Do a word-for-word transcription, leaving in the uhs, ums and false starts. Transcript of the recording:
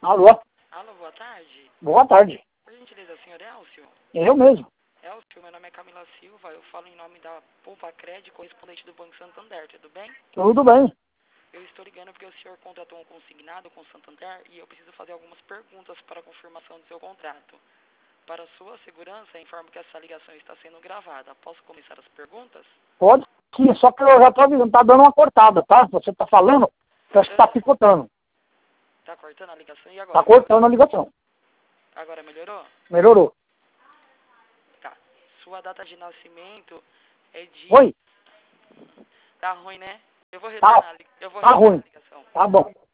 Alô? Alô, boa tarde. Boa tarde. Por gentileza, senhor Elcio? Eu mesmo. Elcio, meu nome é Camila Silva, eu falo em nome da Poupa Cred, correspondente do Banco Santander, tudo bem? Tudo bem. Eu estou ligando porque o senhor contratou um consignado com o Santander e eu preciso fazer algumas perguntas para a confirmação do seu contrato. Para sua segurança, informo que essa ligação está sendo gravada. Posso começar as perguntas? Pode sim, só que eu já tô avisando, tá dando uma cortada, tá? Você tá falando, parece que tá picotando. Tá cortando a ligação e agora? Tá cortando a ligação. Agora melhorou? Melhorou. Tá. Sua data de nascimento é de... Oi? Tá ruim, né? Eu vou Tá, retornar, a li- eu vou tá retornar ruim. a ligação. Tá bom.